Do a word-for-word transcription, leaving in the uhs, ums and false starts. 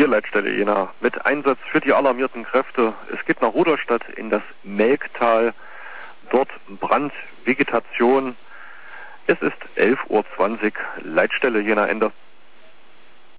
Hier Leitstelle Jena mit Einsatz für die alarmierten Kräfte. Es geht nach Rudolstadt in das Melktal. Dort Brand, Vegetation. Es ist elf Uhr zwanzig. Leitstelle Jena Ende.